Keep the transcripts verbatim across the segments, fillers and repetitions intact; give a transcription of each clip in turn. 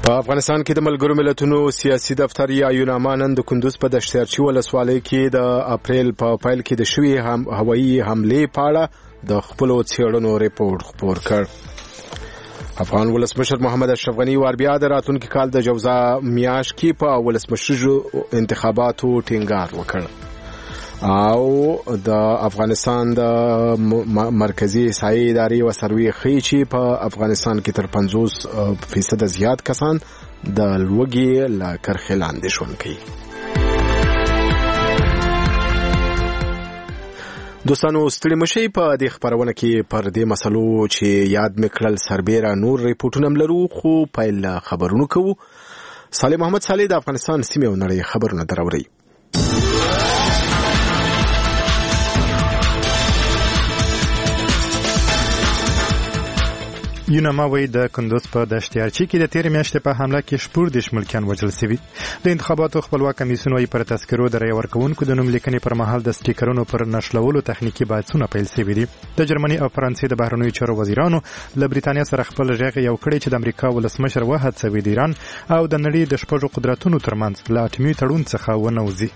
په افغانستان کې د ملګرو ملتونو سیاسي دفتر یا یوناما نن د کندوز په دشتیارچي ولسوالۍ کې د اپریل په پیل کې د شوي هم هوایي حملې په اړه د خپلو څېړنو ریپورت خپور کړ. افغان ولسمشر محمد اشرف غني وار بیا د راتلونکي کال د جوزا میاشت کې په ولسمشرو انتخاباتو ټینګار وکړ او د افغانستان د مرکزی احصایې ادارې و سروې ښیي چې په افغانستان کې تر پنځوس فیصد زیات کسان د لوږې له کرښې لاندې ژوند کوي. دوستانو ستړي مشئ په دې خپرونه کې پر دې مسلو چې یاد مې کړل سربیره نور ریپورټونه هم لرو خو پیل خبرونه کوو. صالح محمد صالح د افغانستان سیمې او نړۍ خبرونه دراوړي. یوناما وایي د کندوز په دشتیارچي کې د تېرې میاشتې په حمله کې شپږ دېرش ملکیان وژل شوي. د انتخاباتو خپلواک کمیسیون وایي پر تذکرو د رایې ورکوونکو د نوم لیکنې پر مهال د سټیکرونو پر نښلولو تخنیکي بحثونه پیل شوي دي. د جرمني او فرانسې د بهرنیو چارو وزیرانو له بریتانیا سره خپل غږ یو کړی چې د امریکا ولسمشر وهڅوي د ایران او د نړۍ د شپږو قدرتونو ترمنځ له اټومي تړون څخه ونه وځي.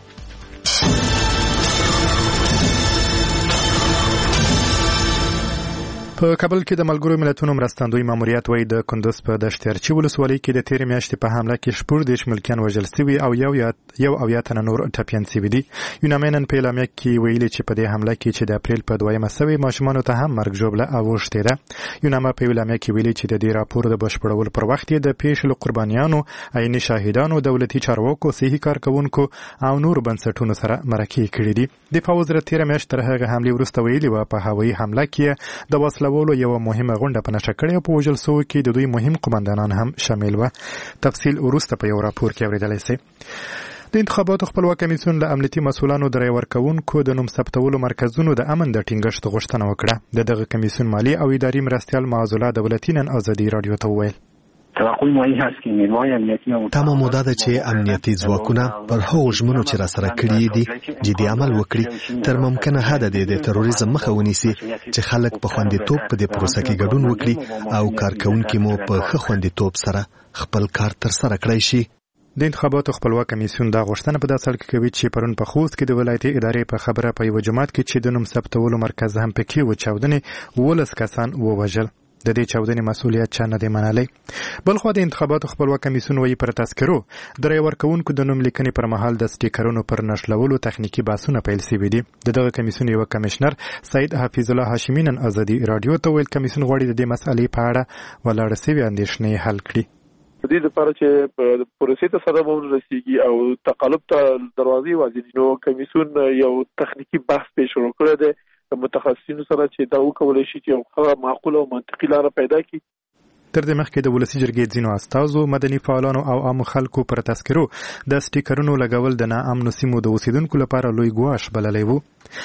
په کابل کې د ملګرو ملتونو مرستندوی ماموریت وایي د کندوز په دشتیارچي ولسوالۍ کې د تېرې میاشتې په حمله کې شپږ دېرش ملکیان وژل شوي او یو یو اویا تنه نور ټپیان شوي دي. یوناما نن په اعلامیه کې ویلي چې په دې حمله کې چې د اپریل په دویمه سوې ماشومانو ته هم مرګ ژوبله اوښتې ده. یوناما په اعلامیه کې ویلي چې د دې راپور د بشپړولو پر وخت یې د پیښې له قربانیانو، عیني شاهدانو، دولتي چارواکو، صحي کارکوونکو او نورو بنسټونو سره مرکې کړي دي. دفاع وزارت تېره میاشت تر هغه حملې وروسته ویلي وه په هوایي حمله کې د وسله ولو یو مهمه غونډه په نشه کړې او په وژل شوو کې د دوی مهم قومندانان هم شامل وه. تفصیل وروسته په یو راپور کې اورېدلی شئ. د انتخاباتو خپلواک کمیسیون له امنیتي مسؤلانو د رایې ورکوونکو د نوم ثبتولو مرکزونو د امن د ټینګښت غوښتنه وکړه. د دغه کمیسیون مالي او اداري مرستیال معزوله دولتي نن ازادي راډیو ته وویل تمام موده ده چې امنیتي ځواکونه پر هغو ژمنو چې راسره کړي دي جدي عمل وکړي تر ممکنه حده دې د تروریزم مخه ونیسي چې خلک په خوندیتوب په دې پروسه کې ګډون وکړي او کارکوونکي مو په ښه خوندیتوب سره خپل کار ترسره کړی شي. د انتخاباتو خپلواک کمیسیون دا غوښتنه په داسې حال کې کوي چې پرون په خوست کې د ولایتي ادارې په خبره په یوه جومات کې چې د نوم ثبتولو مرکز هم پکې و چاودنې ولس کسان ووژل. د دې چاودنې مسؤلیت چا نه دی منلی. بلخوا د انتخاباتو خپلواک کمیسیون وایي پر تذکرو د رایې ورکوونکو د نوم لیکنې پر مهال د سټیکرونو پر نښلولو تخنیکي بحثونه پیل شوي دي. د دغه کمیسیون یوه کمیشنر سید حفیظ الله هاشمي نن ازادي راډیو ته ویل کمیسیون غواړي د دې مسئلې په اړه ولاړه شوې اندېښنې حل کړي. د دې لپاره چې پروسې ته سره ورسیږي او تقلب ته دروازې وځي نو کمیسیون یو تخنیکي بحث پیش شروع کړی دی د متخصصینو سره چې دا وکولای شي چې یو معقوله او منطقي لاره پیدا کړي. تر دې مخکې د ولسي جرګې ځینو استازو مدني فعالانو او عامو خلکو پر تذکرو د سټیکرونو لګول د ناامنو سیمو د اوسیدونکو لپاره لوی ګواښ بللی و.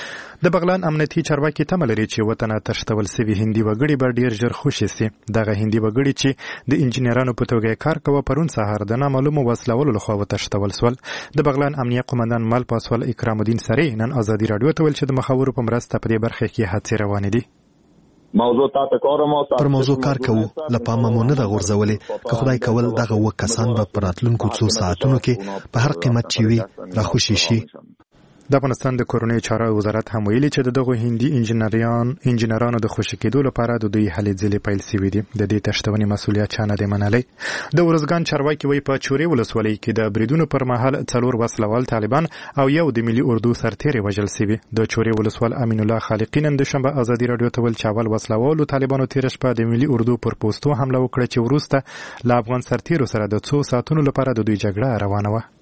د بغلان امنیتي چارواکي تمه لري چې وطنه تښتول سوي هندي وګړي به ډېر ژر خوشي سي. دغه هندي وګړي چې د انجینرانو په توګه کار کوه پرون سهار د نامعلومو وسلهوالو لخوا وتښتول سول. د بغلان امنیه قومندان مل پاسوال اکرام الدین سری نن ازادي راډیو ته ویل چې د مخاورو په مرسته په دې برخه کې هڅې روانې دي. موضوع ته کارم پر موضوع کار کوو لپاره مو نه د غورځولې که خدای کول دغه و کسان به پر راتلونکو څو ساعتونو کې په هر قیمت چې وي را خوشي شي. د افغانستان د کورنیو چارو وزارت هم ویلي چې د دغو هندي انجینران انجینرانو د خوشي کېدو لپاره د دوی هلې ځلې پیل شوي دي. د دې تښتونې مسؤلیت چا نه دی منلی. د ارزګان چارواکي وایي په چورې ولسوالۍ کې د بریدونو پر مهال څلور وسلوال طالبان او یو د ملي اردو سرتیری وژل شوي. د چورې ولسوال امین الله خالقي نن دوشنبه ازادي راډیو ته ویل چې اول وسلوالو طالبانو تېره شپه د ملي اردو پر پوستو حمله وکړه چې وروسته له افغان سرتیرو سره د څو ساعتونو لپاره د دوی جګړه روانه وه.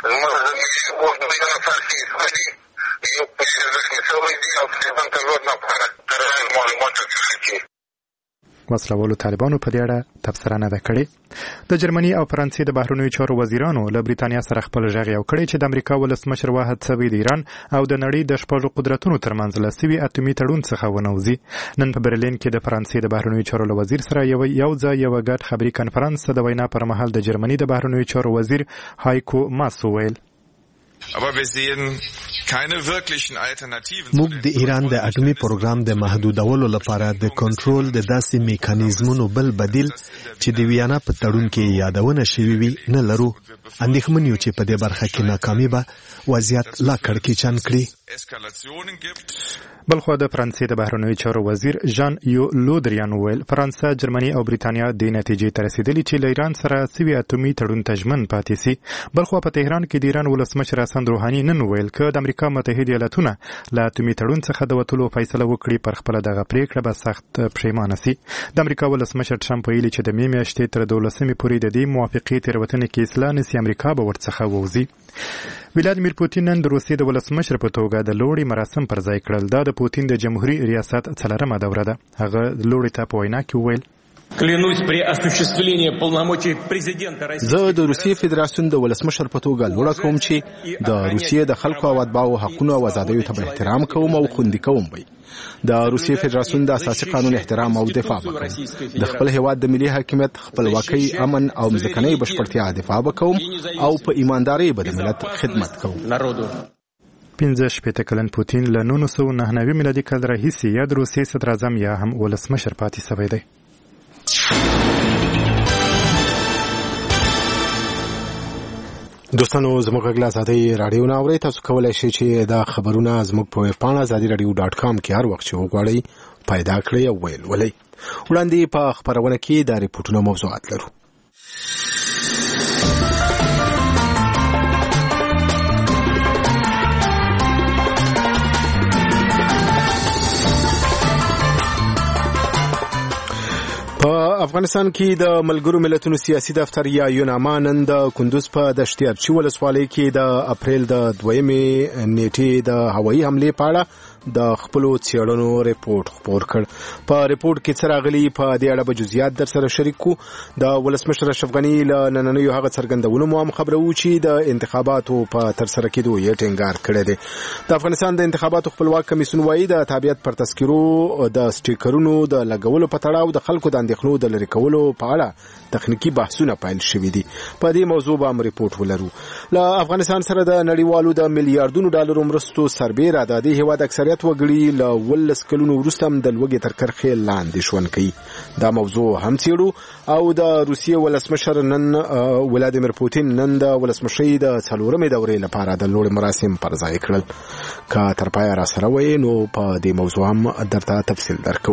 وسلوالو طالبانو په دې اړه تبصره نه ده کړې. د جرمني او فرانسې د بهرنیو چارو وزیرانو له بریتانیا سره خپل غږ یو کړی چې د امریکا ولسمشر وهڅوي د ایران او د نړۍ د شپږو قدرتونو ترمنځ له سوي اټومي تړون څخه ونه وځي. نن په برلین کې د فرانسې د بهرنیو چارو له وزیر سره یو یو ځای یو ګډ خبري کنفرانس د وینا پر مهال د جرمني د بهرنیو چارو وزیر هایکو ماس وویل موږ د ایران د اټومي پروګرام د محدودولو لپاره د کنټرول د داسې میکانیزمونو بل بدیل چې د ویانا په تړون کې یادونه شوې وي نه لرو. اندېښمن یو چې په دې برخه کې ناکامي به وضعیت لا کړکېچن کړي. بلخوا د فرانسې د بهرنیو چارو وزیر ژان یو لودریان وویل فرانسه، جرمني او بریتانیا د نتیجې ته رسیدلي چې له ایران سره سوي اټومي تړون ته ژمن پاتې سي. بلخوا په تهران کې د ایران ولسمشر حسن روحاني نن وویل که د امریکا متحده ایالاتونه له اټومي تړون څخه د وتلو فیصله وکړي پر خپله دغه پریکړه به سخت پښیمانه سي. د امریکا ولسمشر ټرمپ ویلي چې د مې میاشتې تر دولسمې پورې د دې موافقې تېروتنې کې اصلاح نسي امریکا به ورڅخه ووځي. ولادیمیر پوتین نن د روسیې د ولسمشر په توګه د لوړې مراسم پر ځای کړل. دا د پوتین د جمهوریت ریاست څلورمه دوره ده. هغه لوړې ته په وینا کې وویل زه د روسیې فدراسیون د ولسمشر په توګه لوړه کوم چې د روسیې د خلکو او اتباعو حقونو او آزادیو ته احترام کوم او خوندي کوم وي. د روسیې فدراسیون د اساسي قانون احترام او دفاع وکړم. د خپل هیواد د ملي حاکمیت، خپلواکۍ، امن او ځمکنۍ بشپړتیا دفاع وکوم او په ایماندارۍ به د ملت خدمت کوم. پنځه شپېته کلن پوتین له نولس سوه نهه نوي میلادي کال راهیسې یا د روسیې صدراعظم یا هم ولسمشر پاتې سوی دی. دوستانو زموږ غږ له ازادۍ راډیو نه اورئ. تاسو کولی شئ چې دا خبرونه زموږ په ویب پاڼه ازادي راډیو ډاټ کام کې هر وخت چې وغواړئ پیدا کړئ او ولولئ. وړاندې په خپرونه کې دا ریپورټونه موضوعات لرو. په افغانستان کې د ملګرو ملتونو سیاسي دفتر یا یوناما نن د کندوز په دشتیارچي ولسوالۍ کې د اپریل د دویمې نیټې د هوایي حملې په اړه د خپلو څېړنو ریپورټ خپور کړ. په ریپورټ کې څه راغلي په دې اړه به جزئیات در سره شریک کړو. د ولسمشر اشرف غني له نننیو هغه څرګندونو مو هم خبرو چې د انتخاباتو په ترسره کېدو یې ټینګار کړی دی. د افغانستان د انتخاباتو خپلواک کمیسیون وایي د تابعیت پر تذکرو د سټیکرونو د لګولو په تړاو د خلکو د اندېښنو د لرې کولو په اړه تخنیکی بحثونه پیل شوي دي. په دې موضوع به هم ریپورټ ولرو. له افغانستان سره د نړیوالو د میلیارډونو ډالرو مرستو سربیره د دې هیواد اکثریت وګړي له ولس کلونو وروسته هم د لوږې تر کرښې لاندې ژوند کوي. دا موضوع هم څېړو او د روسیې ولسمشر نن ولادیمیر پوتین نن د ولسمشرۍ د څلورمې دورې لپاره د لوړې مراسم پر ځای کړل. که تر پایه راسره وئ نو په دې موضوع هم درته تفصیل درکو.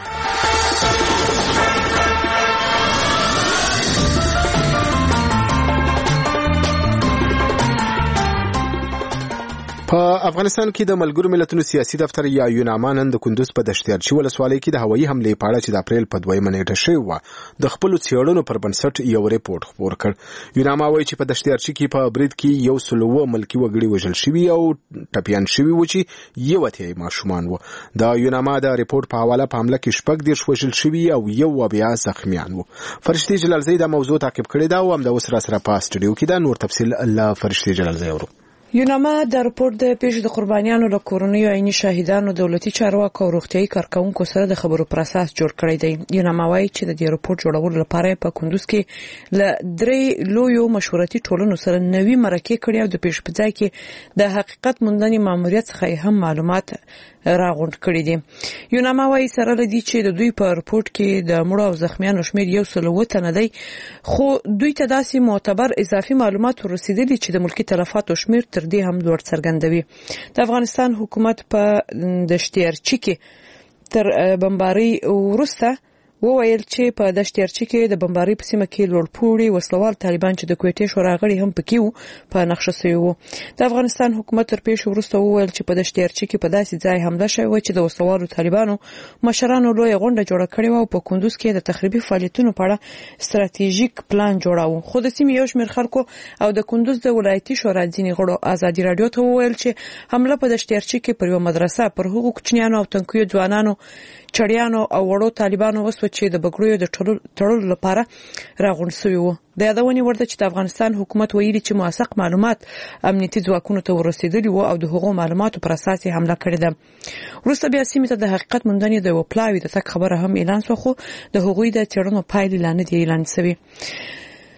په افغانستان کې د ملګرو ملتونو سیاسي دفتر یا یوناما نن د کندوز په دشتیارچي ولسوالۍ کې د هوایي حملې په اړه چې د اپریل په دویمه نیټه شوې وه د خپلو څېړنو پر بنسټ یو ریپورټ خپور کړ. یوناما وایي چې په دشتیارچي کې په برید کې یو سل اووه ملکي وګړي وژل شوي او ټپیان شوي وو چې یو اتیا ماشومان وو. د یوناما د ریپورټ په حواله په حمله کې شپږ دېرش وژل شوي او یو اویا زخمیان وو. فرشتي جلالزۍ دا موضوع تعقیب کړې ده او همدا اوس راسره په سټوډیو کې ده. نور تفصیل له فرشتي جلالزۍ اورو. یوناما د راپور د پیښې د قربانیانو له کورنیو عیني شاهدانو، دولتي چارواکو او روغتيایي کارکونکو سره د خبرو پر اساس جوړ کړی دی. یوناما وایي چې د دې راپور جوړولو لپاره په کندوز کې له درې لویو مشورتي ټولنو سره نوي مرکې کړي او د پیښې په ځای کې د حقیقت موندنې ماموریت څخه هم معلومات راغونډ کړي دي. یوناما وایي سره لدی چې د دوی په راپور کې د مړو او زخمیانو شمېر یو سل اووه تنه دی، خو دوی ته داسې معتبر اضافي معلومات ورسېدلي چې د ملکي تلفاتو شمېر تر دې هم لوړ څرګندوي. د افغانستان حکومت په دشتیارچي کې تر بمبارۍ وروسته وویل چې په دشتیارچي کې د بمبارۍ په سیمه کې لوړپوړي وسلوال طالبان چې د کویټې شورا غړي هم پکې وو په نقشه شوي وو. د افغانستان حکومت تر پیښې وروسته وویل چې په دشتیارچي کې په داسې ځای حمله شوې وه چې د وسلوالو طالبانو مشرانو لویه غونډه جوړه کړې وه او په کندوز کې د تخریبي فعالیتونو په اړه ستراتیژیک پلان جوړاوه. خو د سیمې یو شمېر خلکو او د کندوز د ولایتي شورا ځینې غړو ازادي راډیو ته وویل چې حمله په دشتیارچي کې پر یوه مدرسه پر هغو کوچنیانو او تنکیو ځوانانو، چړیانو او وړو طالبانو وسو چې د بګړیو د تړلو لپاره راغونډ شوي وو. د یادونې وړ ده چې د افغانستان حکومت ویلي چې موثق معلومات امنیتي ځواکونو ته ورسېدلي وو او د هغو معلوماتو پر اساس یې حمله کړې ده. وروسته بیا سیمې ته د حقیقت موندنې د یوه پلاوي د تګ خبره هم اعلان شوه، خو د هغوی د څېړنو پایلې لا نه دي اعلان شوي.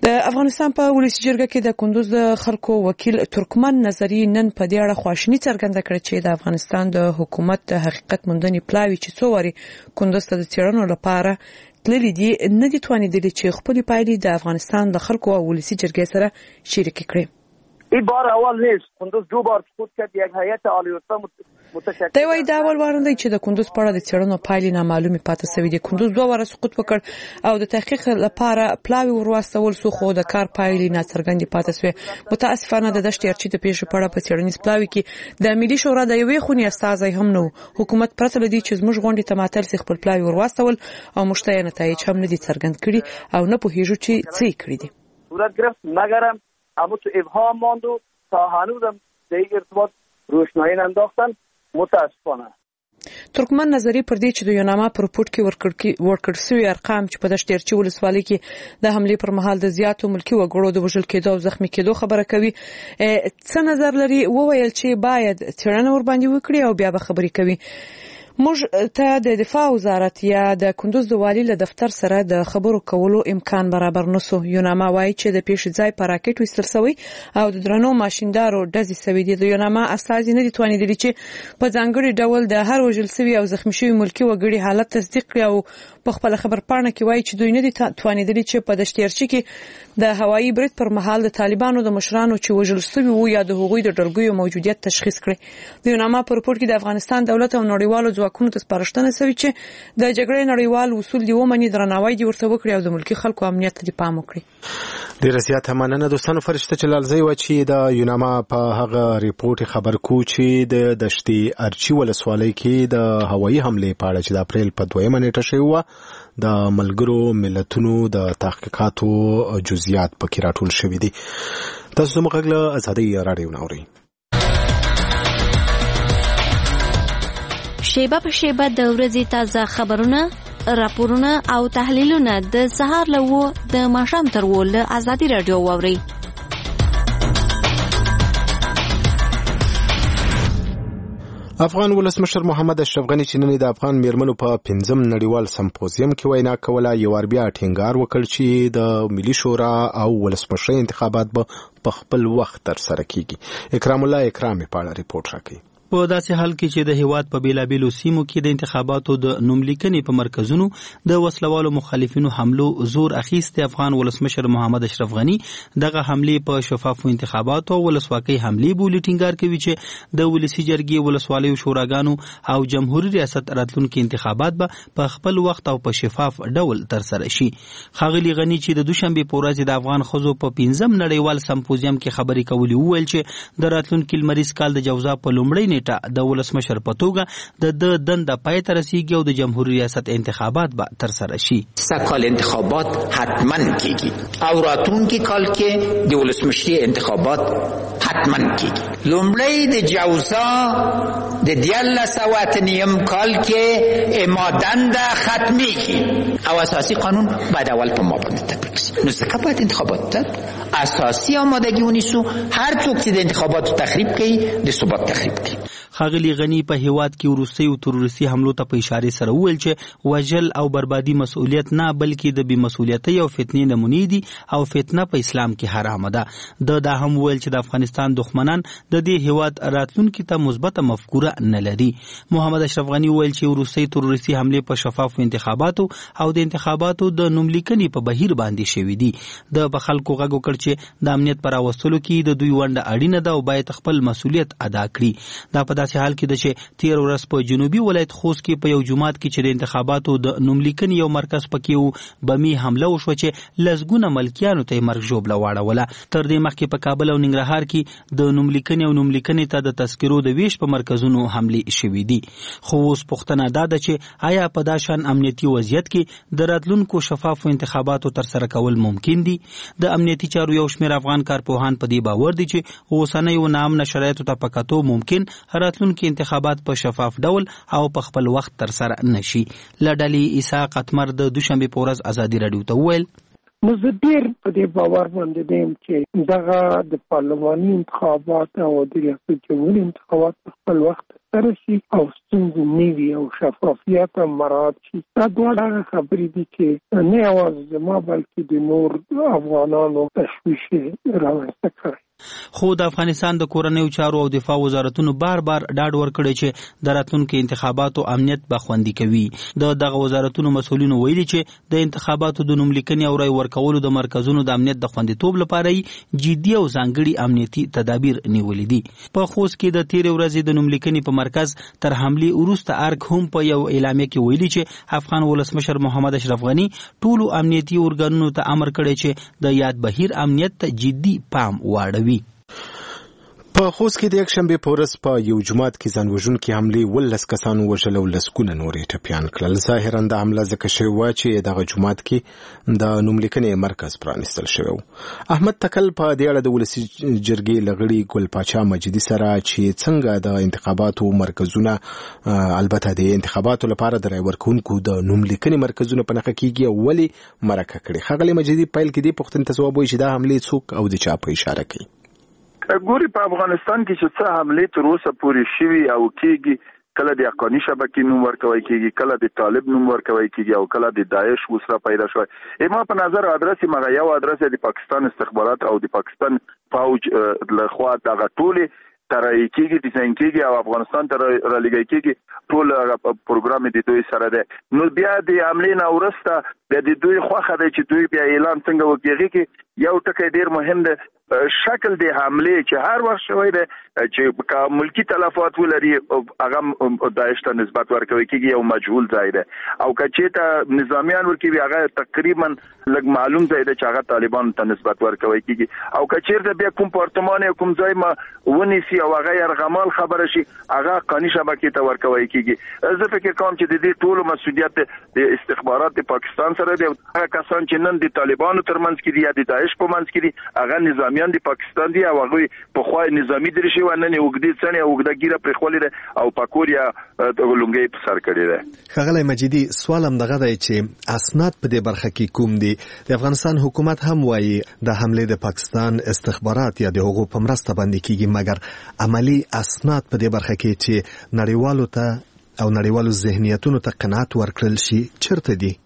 د افغانستان په ولسی جرګه کې د کندوز د خلکو وکیل ترکمن نظری نن په دې اړه خواشینی څرګنده کړې چې د افغانستان د حکومت د حقیقت موندنې پلاوی چې څو واري کندوز ته د څېړنو لپاره تللي دي نه دي توانیدلي چې خپل پایلې د افغانستان د خلکو او ولسی جرګې سره شریک کړي. این بار اول نیست. کندوز دو بار سقوط کرد. یک هیئت عالی الرتبه متشکل. دا وایي دا اول وار دی چې د کندوز په اړه د څېړنو پایلې نامعلومې پاتې شوې دي. کندوز دوه واره سقوط وکړ او د تحقیق لپاره پلاوی ورواستول سو خو د کار پایلې ناڅرګندې پاتې شوې. متاسفانه د دشت ارچي د پیښې په اړه په څېړنیز پلاوی کې د ملي شورا د یوې خونې استازی هم نه حکومت پرته لدی چې زموږ غونډې ته ماتل سي خپل پلاوی ورواستول او مشتای نتایج هم نه دي څرګند کړي او نه پوهیږو چې څه کړی دي. صورت گرفت مگرم اما تو ابهام ماند و تا هنوزم در این ارتباط روشنایی ننداختن. متاسفانه ترکمن نظری پر دې چې د یوناما پر پورت کې ورکړ شوی ارقام چې په دشت ارچي ولسوالۍ کې د حمله پر مهال د زیاتو ملکی وګړو د وژل کېدو او زخمی کېدو خبره کوي. څه نظر لري وویل چې باید څېړنه ور باندې وکړي او بیا به خبرې کوي. موږ ته د دفاع وزارت یا د کندوز د والی له دفتر سره د خبرو کولو امکان برابر نسو. یوناما وایي چې د پیښې ځای په راکټ وستل شوی او د درنو ماشیندارو ډزې شوې دي. د یوناما استازي نه دي توانیدلي چې په ځانګړي ډول د هر وژل شوي او زخمی شوي ملکی وګړي حالت تصدیق کړي او په خپل خبر پاڼه کې وایي چې دوی نه دي توانیدلي چې په دشت ارچي کې د هوایي برید پر مهال د طالبانو د مشرانو چې وژل شوي وو یا د هغوی د ډلګیو موجودیت تشخیص کړي. د یوناما په رپورټ کې د افغانستان دولت او نړیوالو ځواکونو ته سپارښتنه شوې چې د جګړې نړیوال اصول دی ومني درناوی دی ورته وکړي او د ملکی خلکو امنیت ته پام وکړي. ډیره زیاته مننه دوستانو. فرشته چلالزی و چې د یوناما په هغه ریپورت خبر کو چې د دشتي ارچي ولسوالۍ کې د هوایي حمله په اړه چې د اپریل په دویمه نیټه شوی و د ملګرو ملتونو د تحقیقاتو جزئیات پکې راټول شوي دي. تاسو زموږ غږ له ازادي رادیو نوري شیبه په شیبه د ورځې تازه خبرونه راپورونه او تحلیلونه د سهار له و د ماښام تر و له ازادي رادیو واوري. افغان ولسمشر محمد اشرف غنی چې نن د افغان میرمنو په پنځم نړیوال سمپوزیم کې وینا کوله یو ور بیا ټینګار وکړ چې د ملي شورا او ولسمشر انتخابات به په خپل وخت تر سره کیږي. اکرام الله اکرامي په اړه ریپورت راکړي. په داسې حال کې چې د هیواد په بیلابیلو سیمو کې د انتخاباتو د نوملیکنې په مرکزونو د وسلوالو مخالفینو حملو زور اخیسته، افغان ولسمشر محمد اشرف غنی دغه حمله په شفافو انتخاباتو او ولسواکۍ حمله بولی ټینګار کوي چې د ولسی جرګې ولسوالیو شوراګانو او جمهوریت ریاست راتلونکي انتخابات به په خپل وخت او په شفاف ډول تر سره شي. ښاغلي غنی چې د دوشنبه په ورځ د افغان خزو په پنځم نړیوال سمپوزیم کې خبرې کولې وویل چې د راتلونکي لمریز کال د جوزا په لومړۍ د ولسمشر په توګه د د دنده پای ته رسیږي او د جمهوریت ریاست انتخابات به تر سره شي. سکال انتخابات حتما کیږي او راتلونکي کال کې د ولسمشری انتخابات حتما کیږي. لومړی د جوزا د دیالس او اتنیم کال کې امادنده ختمیږي او اساسی قانون بعد اول په ما باندې تطبیق شي. نو ځکه باید انتخابات ته اساسی آمادگی ونیسو. هر څوک چې د انتخاباتو تخریب کوي د ثبات تخریب کوي. ښاغلي غنی په هیواد کې وروستي او تروریستي حملو ته په اشاره سره وویل چې وژل او بربادي مسؤلیت نه بلکې د بې مسؤلیتۍ او فتنې نمونې دي او فتنه په اسلام کې حرامه ده. د دا هم ویل چې د افغانستان دښمنان د دې هیواد راتلونکي ته مثبته مفکوره نه لري. محمد اشرف غنی ویل چې وروستي تروریستي حمله په شفافو انتخاباتو او د انتخاباتو د نوملیکنې په بهیر باندې شوې دي. د بخلکو غږ وکړ چې د امنیت پر راوستلو کې د دوی ونډه اړینه ده او باید خپل مسؤلیت ادا کړي. دا په داسې حال کې ده چې تیر ورځ په جنوبي ولایت خوست کې په یو جماعت کې چې د انتخاباتو د نوملیکنې یو مرکز پکې و بمی حمله وشوه چې لسګونه ملکیانو ته مرګ ژوبله واړوله. تر دې مخکې په کابل او ننګرهار کې د نوملیکنې او نوملیکنې ته د تذکرو د ویش په مرکزونو حملې شوې دي. خو اوس پوښتنه دا ده چې آیا په دا شان امنیتي وضعیت کې د راتلونکو شفافو انتخاباتو تر سره کول ممکن دي؟ د امنیتي چارو یو شمېر افغان کارپوهان په دې باور دي چې اوسنیو ناامنه شرایطو ته په کتو ممکن راتلونکي انتخابات په شفاف ډول او په خپل وخت تر سره نشي. لډلی عیسی قتمر د دوشنبه په ورځ ازادي رادیو ته ویل نو زه ډېر په دې باور باندې دیم چې دغه د پارلماني انتخابات او د ریاست جمهور انتخابات په خپل وخت سره شي او ستونزې نه وي او شفافیت هم مراعات شي. دا دواړه خبرې دي چې نه یوازې زما بلکې د نور افغانانو تشویش رامنځته کړی. خو د افغانستان د کورنیو چارو او دفاع وزارتونو بار بار ډاډ ورکړی چې د راتلونکو انتخاباتو امنیت به خوندي کوي. د دغه وزارتونو مسؤلینو ویلي چې د انتخاباتو د نوملیکنې او رای ورکولو د مرکزونو د امنیت د خوندیتوب لپاره جدي او ځانګړي امنیتي تدابیر نیولې دي. په خوست کې د تیرې ورځې د نوملیکنې په مرکز تر حملې وروسته ارګ هم په یو اعلامیه کې ویلي چې افغان ولسمشر محمد اشرف غني ټولو امنیتي ارګانونو ته امر کړی چې د یاد بهیر امنیت ته جدي پام واړوي. په خوست کې د یک شنبې په ورځ په یو جومات کې ځانوژونکې حملې ولس کسانو وژل او لسګونه نورې ټپیان کړل. ظاهرا د حمله ځکه شوې وه چې دغه جومات کې د نوملیکنې مرکز پرانیستل شوی و. احمد تکل په دې اړه د ولسي جرګې لغړي ګل پاچا مجیدي سره چې څنګه د انتخاباتو مرکزونه البته د انتخاباتو لپاره د رای ورکوونکو د نوملیکنې مرکزونه په نښه کېږي او ولې مرکه کړي. ښاغلی مجیدي پیل کې دې پوښتنې ته ځواب وایي چې دا حملې څوک او د چا په اشاره کوي. ګوري په افغانستان کې چې څه حملې تر اوسه پورې شوي او کېږي، کله د حقاني شبکې نوم ورکوي کېږي، کله د طالب نوم ورکوي کېږي او کله د داعش وسره پیدا شوی. اما په نظر ادرس مغه یو ادرس د پاکستان استخبارات او د پاکستان فوج له خوا دغه ټولې ترای کېږي ډیزاین کېږي او افغانستان ته رالیږي کېږي ټول پروګرام د دوی سره ده. نو بیا د حملې نه وروسته د دوی خوخه ده چې دوی بیا اعلان څنګه وکړي کې یو ټکی ډیر مهم ده. شکل د حملې چې هر وخت شوی ده چې ملکی تلفات ولري هغه داعش ته نسبت ورکوي کېږي یو مجهول ځای ده او که چېرته نظامیان ورکوي هغه تقریبا لږ معلوم ځای ده چې هغه طالبانو ته نسبت ورکوي کېږي او که چېرته بیا کوم پارتمان یا کوم ځای ما ونیسي او هغه یرغمال خبره شي هغه حقاني شبکې ته ورکوي کېږي. زه فکر کوم چې د دې ټولو مسؤلیت د استخبارات د پاکستان سره دی. هغه کسان چې نن د طالبانو ترمنځ کې دي یا د داعش په منځ کې دي هغه نظامیان د پاکستان دي او هغه په خوا نظامی درې شي ونن وګدي څنګه او وګدا ګیره پر خولې ده او پاکوریا لونګي په سر کړی ده. خغلی مجیدي سوالم دغه دی چې اسناد په دې برخه کې کوم دي؟ د افغانستان حکومت هم وایي د حمله د پاکستان استخبارات یا د هغو په مرسته باندې کیږي، مګر عملی اسناد په دې برخه کې چې نړیوالو ته او نړیوالو ذهنیتونو ته قناعت ورکړل شي چیرته دي؟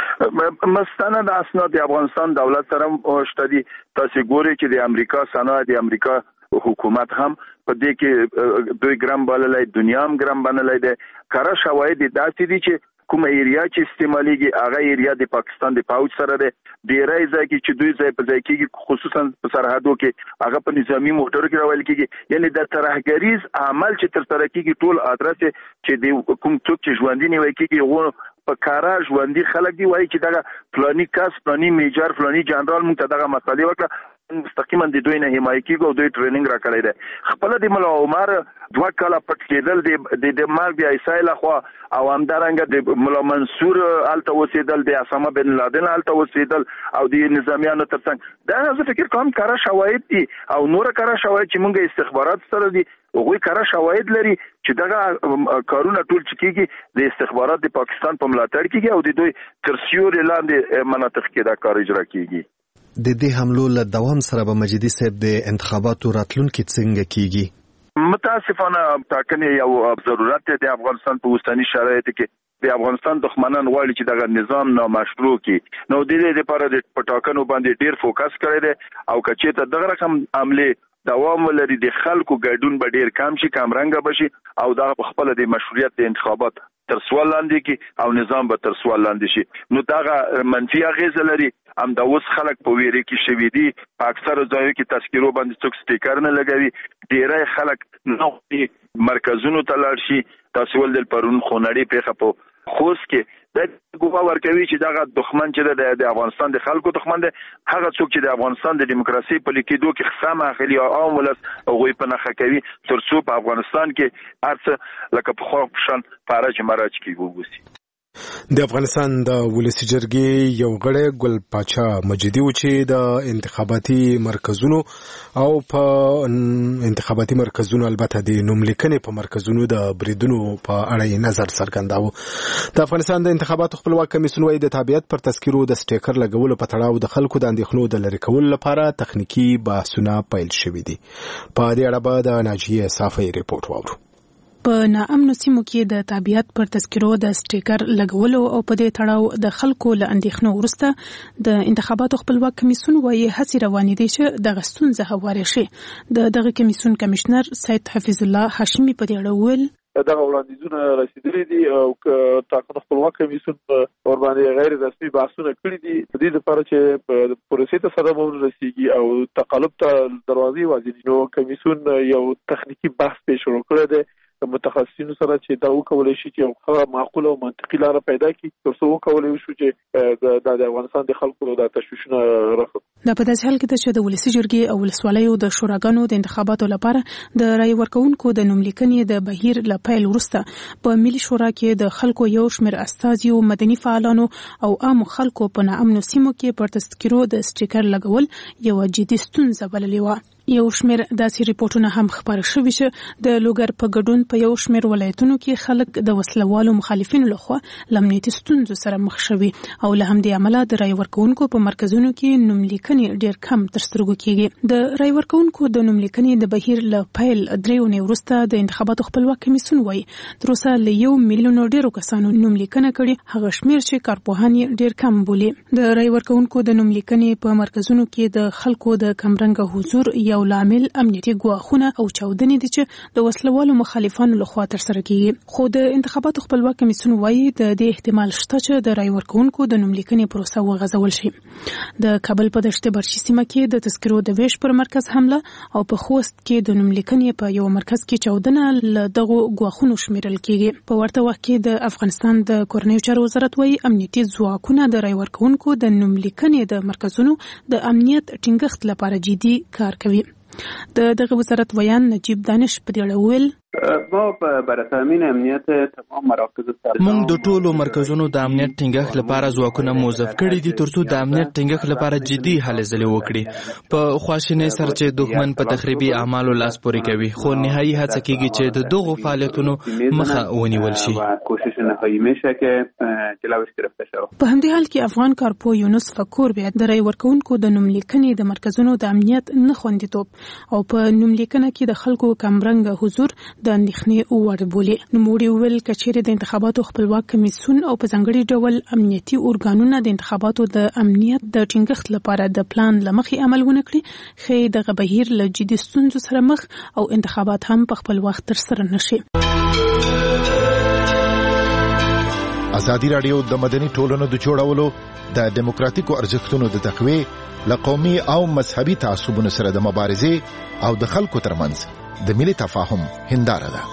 مستند اسناد د افغانستان دولت سره شته دي. تاسو ګورئ چې د امریکا صنایع د امریکا حکومت هم په دې کې دوی ګرام بللای دنیا هم ګرام بللای ده. کاره شواهد داسې دي چې کومه ایریا چې استعماليږي هغه ایریا د پاکستان د پاوچ سره ده. ډیرای ځای کې چې دوی ځای په ځای کې خصوصا په سرحدو کې هغه په نظامی موټرو کې راول کېږي. یعنی د ترهګریز عمل چې تر سره کېږي ټول ادرس چې د کوم څوک چې ژوندۍ نیوي کېږي غو په کارا ژوندۍ خلک دی وایي چې دغه فلاني کس فلاني میجر فلاني جنرال مونږ ته دغه مسالې وکړه مستقیما د دوی نه حمایت کیږي او دوی ټریننګ راکړی دی. خپل د ملا عمر دوه کاله پټ کېدل د د مارګ د ایسایل خو او همدارنګه د ملا منصور الته وسیدل د اسامه بن لادن الته وسیدل او د نظامیانو ترڅنګ دا زه فکر کوم کارا شواهد دي او نور کارا شواهد چې مونږه استخبارات سره دي هغوی کارا شواهد لري چې دغه کارونه ټول چې کېږي د استخبارات د پاکستان په ملاتړ کېږي او د دوی تر سیوري لاندې مناطق کې دا کار اجرا کېږي. د دې حملو له دوام سره به مجیدي صاحب د انتخاباتو راتلونکي څنګه کېږي؟ متاسفانه ټاکنې یو ضرورت دی د افغانستان په اوسني شرایطو کې. د افغانستان دښمنان غواړي چې دغه نظام نامشروع کړي. نو د دې لپاره د پټاکنو باندې ډیر فوکس کړی دی او که ته دغه رقم عمله دوام ولري د خلکو ګډون به ډیر کم شي کمرنګه بشي او دا په خپل د مشروعیت د انتخابات تر سوال لاندې کې او نظام به تر سوال لاندې شي. نو دغه منفي اغیزه لري. هم دا اوس خلک په ویری کې شوي دي. په اکثر ځایو کې تذکیرو باندې څوک سټیکر نه لګوي. ډیری خلک نو مرکزونو ته لاړ شي. تاسو ول د پرون خونړی پیښه په خوست کې د ګوبا ورکوي چې دغه دښمن چې د افغانستان د خلکو دښمن دی هغه څوک چې د افغانستان د دیموکراسي په لیکېدو کې خصم اخلي او عام ولس هغوی په نښه کوي تر څو په افغانستان کې هر څه لکه پخوا په شان پارچ مراج کې وګوسي. د افغانستان د ولسی جرګې یو غړی ګل پاچا مجیدی و چې د انتخاباتي مرکزونو او په انتخاباتي مرکزونو البته د نوملیکنې په مرکزونو د بریدونو په اړه نظر څرګنداوه. د افغانستان د انتخاباتو خپلواک کمیسیون وايي د تابعیت پر تذکیرو د سټیکر لګولو په تړاو د خلکو د اندېښنو د لرې کولو لپاره تخنیکی بحثونه پیل شوي دي. په دې اړه به د ناجیه صافی ریپورت واورو. په ناامنو سیمو کې د تابعیت پر تذکرو د سټیکر لګولو او په دې تړاو د خلکو له اندېښنو وروسته د انتخاباتو خپلواک کمیسیون وايي هڅې روانې دي چې دغه ستونزه هواره شي. د دغه کمیسیون کمشنر سید حفیظ الله هاشمي په دې اړه وویل دغه وړاندیزونه رسیدلي دي او ک ټاکنو خپلواک کمیسیون ور باندې غیر رسمي بحثونه کړي دي د دې لپاره چې پروسې ته صدمه ورسیږي او تقلب ته دروازې وازي. نو کمیسیون یو تخنیکی بحث پیش شروع کړی دی متخصصینو سره چې دا وکولای شي چې یو معقول او منطقي لار پیدا کړي ترڅو وکولای شي چې د افغانستان د خلکو د تشویشونو راخه. دا په داسې حال کې چې د ولسی جرګې او ولسوالیو د شوراګانو د انتخاباتو لپاره د رای ورکونکو د نوملیکنې د بهیر له پیل وروسته په ملي شورا کې د خلکو یو شمېر استازیو مدني فعالانو او عام خلکو په ناامنو سیمو کې پر تذکرو د سټیکر لګول یو جدي ستونزه بللې وه. یو شمېر داسې ریپورتونه هم خبر شوي چې د لوګر په ګډون په یو شمېر ولایتونو کې خلک د وسلوالو مخالفینو لخوا له امنیتي ستونزو سره مخ شوي او له همدې امله د رای ورکونکو په مرکزونو کې نوملیکنې ډېر کم تر سترګو کېږي. د رای ورکونکو د نوملیکنې د بهیر له پیل درې اونۍ وروسته د انتخاباتو خپلواک کمیسیون وايي تر اوسه له یو میلیون ډېرو کسانو نوملیکنه کړې، هغه شمېر چې کارپوهان یې ډېر کم بولي. د رای ورکونکو د نوملیکنې په مرکزونو کې د خلکو د کمرنګه حضور یو لامل امنیتي ګواښونه او چاودنې دي چې د وسلوالو مخالفانو لخوا ترسره کیږي. خو د انتخاباتو خپلواک کمیسیون وايي د دې احتمال شته چې د رای ورکونکو د نوملیکنې پروسه وغځول شي. د کابل په دشت برشي سیمه کې د تذکرو د ویش پر مرکز حمله او په خوست کې د نوملیکنې په یو مرکز کې چاودنه له دغو ګواښونو شمیرل کیږي. په ورته وخت کې د افغانستان د کورنیو چارو وزارت وايي امنیتي ځواکونه د رای ورکونکو د نوملیکنې د مرکزونو د امنیت ټینګښت لپاره جدي کار کوي. د دغه وزارت ویان نجیب دانش په دې اړه وویل ما برای تامین امنیت تمام مراکز موږ د ټولو مرکزونو د امنیت ټینګښت لپاره ځواکونه موظف کړي دي ترڅو د امنیت ټینګښت لپاره جدي هلې ځلې وکړي. په خواشینۍ سره چې دښمن په تخریبي اعمالو لاس پورې کوي خو نهایي هڅه کیږي چې د دغو فعالیتونو مخه ونیول شي. په همدې حال کې افغان کارپو یونس فکور بیا د رای ورکونکو د نوملیکنې د مرکزونو د امنیت نه خوندیتوب او په نوملیکنه کې د خلکو کمرنګه حضور د اندېښنې وړ بولي. نوموړي وویل که چیرې د انتخاباتو خپلواک کمیسیون او په ځانګړي ډول امنیتي ارګانونه د انتخاباتو د امنیت د ټینګښت لپاره د پلان له مخې عمل ونه کړي ښایي دغه بهیر له جدي ستونزو سره مخ او انتخابات هم په خپل وخت ترسره نشي. ازادي راډیو د مدني ټولنو د جوړولو د دیموکراتیکو ارزښتونو د تقویې له قومي او مذهبي تعصبونو سره د مبارزې او د خلکو ترمنځ د ملي تفاهم هنداره ده.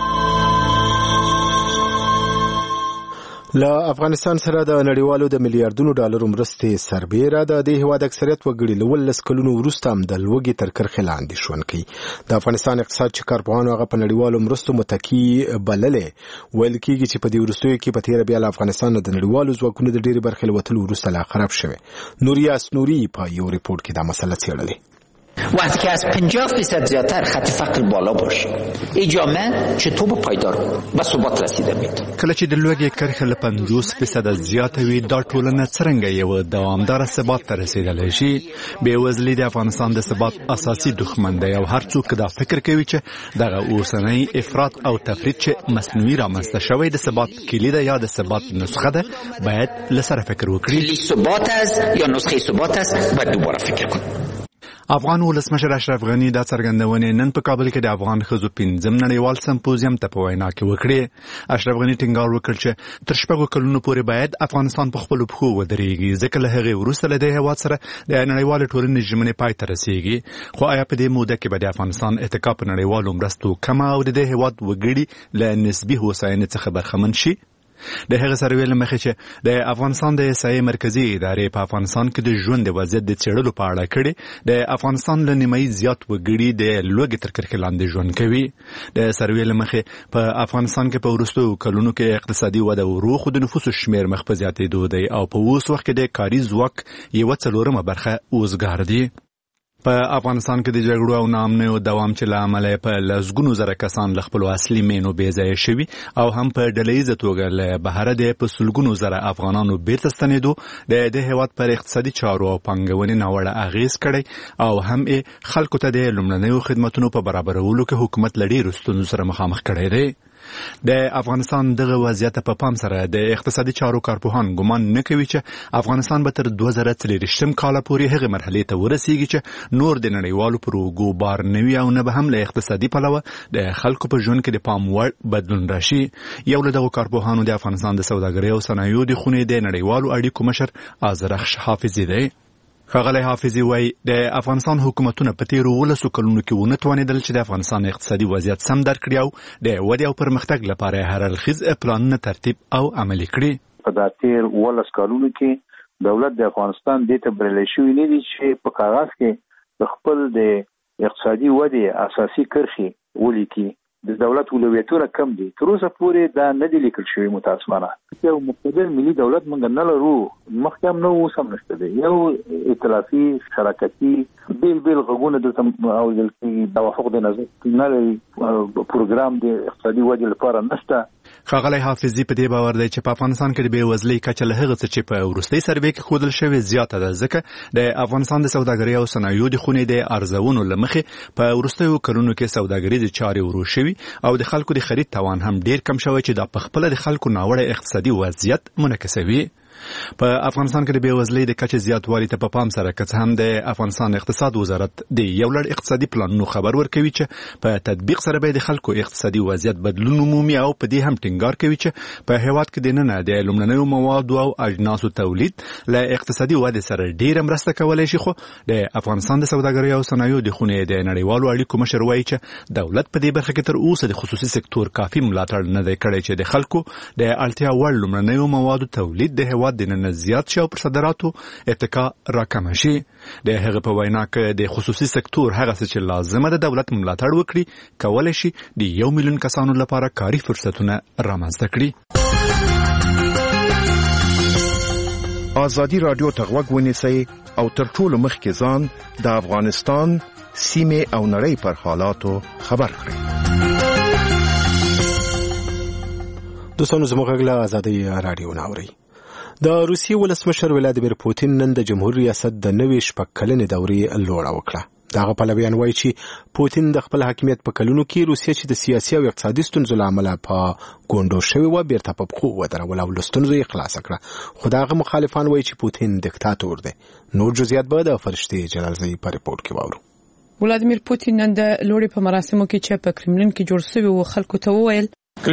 له افغانستان سره د نړیوالو د میلیارډونو ډالرو مرستې سربېره د دې هیواد اکثریت وګړي له ولس کلونو وروسته هم د لوږې تر کرښې لاندې ژوند کوي. د افغانستان اقتصاد چې کارپوهانو هغه په نړیوالو مرستو متکي بللې ویل کېږي چې په دې وروستیو کې په تېره بیا له افغانستان د نړیوالو ځواکونو د ډېرې برخې له وتلو وروسته لا خراب شوی. نوریاس نوري په یو ریپورت کې دا مسله څېړلې. وقتی که از پنجاه فیصد زیادتر خط فقر بالا باشه این جامعه چطور به پایدار و ثبات رسیده میده. کله چې د لوږې کرښه له پنځوس فیصد زیاته وي دا ټولنه څرنګه یو دوامدار ثبات ته رسیدلی شي. بېوزلي د افغانستان د ثبات اساسي دښمن دی او هر څوک دا فکر کوي چې دغه اوسنی افراط او تفرید چې مصنوعي رامنځته شوی د ثبات کلي ده یا د ثبات نسخه ده باید له سره فکر وکړي. کلي ثبات است یا نسخه ثبات است باید دوباره فکر کنیم. افغان ولسمشر اشرف غنی دا څرګندونې نن په کابل کې د افغان ښځو پنځم نړیوال سمپوزیم ته په وینا کې وکړې. اشرف غنی ټینګار وکړ چې تر شپږو کلونو پورې باید افغانستان په خپلو پښو ودرېږي ځکه له هغې وروسته له دې هېواد سره د نړیوالې ټولنې ژمنې پای ته رسېږي. خو آیا په دې موده کې به د افغانستان اتکا په نړیوالو مرستو کمه او د دې هېواد وګړي له نسبي هوساینې څخه برخمن شي؟ د هغه سروې له مخې چې د افغانستان د احصایې مرکزی ادارې په افغانستان کې د ژوند د وضعیت د څېړلو په اړه کړي د افغانستان له نیمایي زیات وګړي د لوږې تر کرښې لاندې ژوند کوي. د سروې له مخې په افغانستان کې په وروستیو کلونو کې اقتصادي وده ورو خو د نفوسو شمېر مخ په زیاتېدو دی او په اوس وخت کې د کاري ځواک یوه څلورمه برخه اوزګار دي. په افغانستان کې د جګړو او ناامنیو دوام چې له امله په لسګونو زره کسان له خپلو اصلي مینو بې ځایه شوي او هم په ډلهییزه توګه له بهره د په سلګونو زره افغانانو بیرته ستنېدو د دې هېواد پر اقتصادي چارو او پانګونې ناوړه اغېز کړی او هم یې خلکو ته د لومړنیو خدمتونو په برابرولو کې حکومت له ډېرو ستونزو سره مخامخ کړی دی. د افغانستان دغه وضعیت په پام سره د اقتصادي چارو کارپوهان ګمان نه کوي چې افغانستان به تر دوه زره څلېرویشتم کاله پورې هغې مرحلې ته ورسیږي چې نور د نړیوالو پر اوږو بار نه وي او نه به هم له اقتصادي پلوه د خلکو په ژوند کې د پام وړ بدلون راشي. یو له دغو کارپوهانو د افغانستان د سوداګرۍ او صنایعو د خونې د نړیوالو اړیکو مشر آذرخش حافظي دی. ښاغلی حافظي وایي د افغانستان حکومتونه په تېرو ولسو کلونو کې ونه توانېدل چې د افغانستان اقتصادي وضعیت سم درک کړي او د ودې او پرمختګ لپاره هر اړخیز پلانونه ترتیب او عملي کړي. په دا تېر ولس کلونو کې دولت د افغانستان دې ته بریالی شوی نه دی چې په کاغذ کې د خپل د اقتصادي ودې اساسي کرښې ولیکي. د دولت اولویتونه کم دي. تر اوسه پورې دا نه دي لیکل شوي متاسفانه. یو مقتدر ملي دولت موږ نه لرو، مخکې هم نه اوس هم نشته دی. یو ائتلافي شراکتي بیل بیل غږونه دلته اورېدل کېږي. توافق د نظر نه لري، پروګرام د اقتصادي ودې لپاره نشته. ښاغلی حافظي په دې باور دی چې په افغانستان کې د بېوزلۍ کچه له هغه څه چې په وروستۍ سروې کې ښودل شوې زیاته ده، ځکه د افغانستان د سوداګرۍ او صنایعو د خونې د ارزونو له مخې په وروستیو کلونو کې سوداګریزې چارې ورو شوي او د خلکو د خرید توان هم ډیر کم شوی چې دا په خپله د خلکو ناوړه اقتصادي وضعیت منعکسوي. په افغانستان کې د بېوزلۍ د کچې زیاتوالي ته په پام سره که څه هم د افغانستان اقتصاد وزارت د یو لړ اقتصادي پلانونو خبر ورکوي چې په تطبیق سره به د خلکو اقتصادي وضعیت بدلون ومومي او په دې هم ټینګار کوي چې په هېواد کې دننه د لومړنیو موادو او اجناسو تولید له اقتصادي ودې سره ډیره مرسته کولی شي. خو د افغانستان د سوداګرۍ او صنایعو د خونې د نړیوالو اړیکو مشر وایي چې دولت په دې برخه کې تر اوسه د خصوصي سکتور کافي ملاتړ نه دی کړی چې د خلکو د اړتیا وړ لومړنیو موادو تولید د هېواد دننه زیات شي او پر صادراتو اتکا راکمه شي. د هغه په وینا کې د خصوصي سکتور هغه څه چې لازمه ده دولت ملاتړ وکړي کولی شي د یو میلیون کسانو لپاره کاري فرصتونه رامنځته کړي. ازادي راډیو ته غوږ ونیسئ او تر ټولو مخکې ځان د افغانستان سیمې او نړۍ پر حالاتو خبر کړئ. دوستانو زموږ غږ له ازادي راډیو نه اورئ. د روسیې ولسمشر ولادیمیر پوتین نن د جمهور ریاست د نوې شپږ کلنې دورې لوړه وکړه. دغه پلویان وایي چې پوتین د خپل حاکمیت په کلونو کې روسیه چې د سیاسي او اقتصادي ستونزو له امله په ګونډو شوې وه بیرته په پښو ودروله او له ستونزو یې خلاصه کړه. خو دغه مخالفان وایي چې پوتین دیکتاتور دی. نور جزئیات به د فرشتې جلالزئی په رپورټ کې واورو. ولادیمیر پوتین نن د لوړې په مراسمو کې چې په کرملین کې جوړ شوی و خلکو ته وویل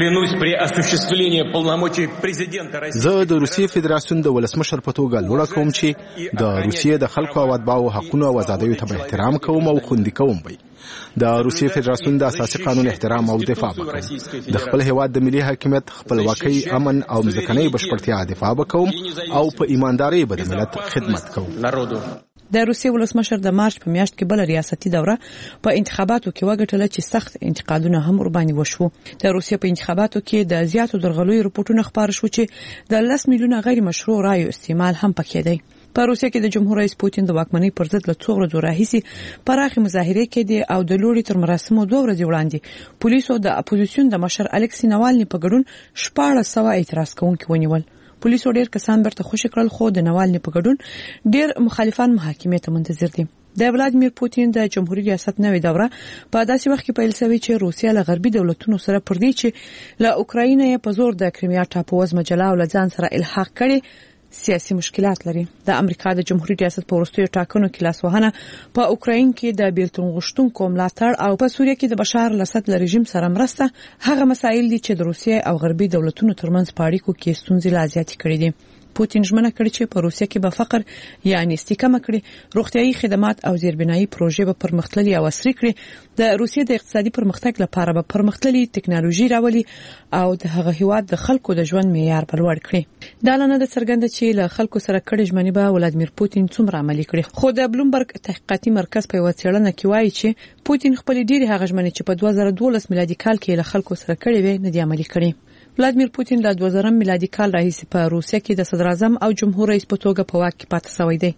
زه د روسیې فدراسیون د ولسمشر په توګه لوړه کوم چې د روسیې د خلکو او اتباعو حقونو او آزادیو ته احترام کوم او خوندي کوم وي. د روسیې فدراسیون د اساسي قانون احترام او دفاع وکړم. د خپل هیواد د ملي حاکمیت، خپلواکۍ، امن او ځمکنۍ بشپړتیا دفاع وکوم او په ایماندارۍ به د ملت خدمت کوم. د روسیې ولسمشر د مارچ په میاشت کې بل ریاستي دوره په انتخاباتو کې وګټله چې سخت انتقادونه هم ورباندې وشو. د روسیې په انتخاباتو کې د زیاتو درغلیو رپورټونه خبر شو چې د لس میلیونه غیر مشروع رایو استعمال هم پکې دی. په روسیې کې د جمهور رئیس پوتین د واکمنۍ پر ضد له څو ورځو راهیسې پراخې مظاهرې کېدې او د لوړې تر مراسمو دوه ورځې وړاندې پولیسو د اپوزیسیون د مشر الکسی ناوالني په ګډون شپاړس سوه اعتراض کوونکي ونیول. پولیسو ډېر کسان برته خوشي کړل خو د ناوالني په ګډون ډېر مخالفان محاکمې ته منتظر دي. د ولادیمیر پوتین د جمهوریت ریاست نوې دوره په داسې وخت کې پیل شوې چې روسیا له غربي دولتونو سره پر دې چې له اوکراین په زور د کریمیا ټاپووزمه جلا او ځان سره الحاق کړي سیاسي مشکلات لري. د امریکا د جمهوریت ریاست په وروستیو ټاکنو کې لاسوهنه په اوکراین کې د بیلتون غوښتونکو ملاتړ او په سوریه کې د بشار الاسد له رژیم سره مرسته هغه مسایل دي چې د روسیې او غربي دولتونو ترمنځ په اړیکو کې ستونزې لا زیاتې کړې دي. پوتین ژمنه کړې چې په روسیه کې به فقر یعنی استحکام کړي، روغتيایي خدمات او زیربنایي پروژې به پرمختللي او عصري کړي، د روسیې د اقتصادي پرمختګ لپاره به پرمختللي ټکنالوژي راولي او د هغه هیواد د خلکو د ژوند معیار په لوړ کړي. دا لنه د څرګنده چې له خلکو سره کړي ژمنې به ولادیمیر پوتین څومره عملي کړي. خو د بلومبرګ تحقیقاتي مرکز په وڅېړنه کې وایي چې پوتین خپل ډېری هغه ژمنې چې په دوه زره دولس میلادي کال کې له خلکو سره کړي وي نه دي عملي کړي. ولادیمیر پوتین له دوه زره میلادي کال راهیسې په روسیه کې د صدر اعظم او جمهور رئیس په توګه په واک کې پاتې شوی دی.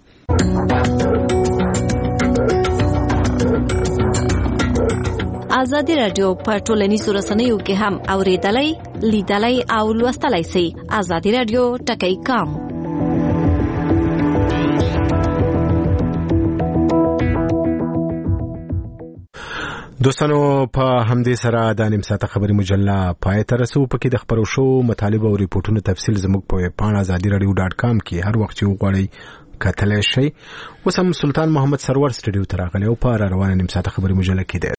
ازادي رادیو په ټولنیزو رسنیو کې هم اوریدلای، لیدلای او لوستلای شئ. ازادي رادیو ټکی کام. دوستانو په همدې سره د نیم ساعته خبري مجله پای ته رسو. پکې د خبرو شو مطالب او ریپورتونو تفصیل زموږ په ویب پاڼه ازادي رادیو ډاټ کام کې هر وخت چې وغواړئ کتلای شئ. اوس هم سلطان محمد سرور سټډیو ته راغلی او په روانه نیم ساعته خبري مجله کې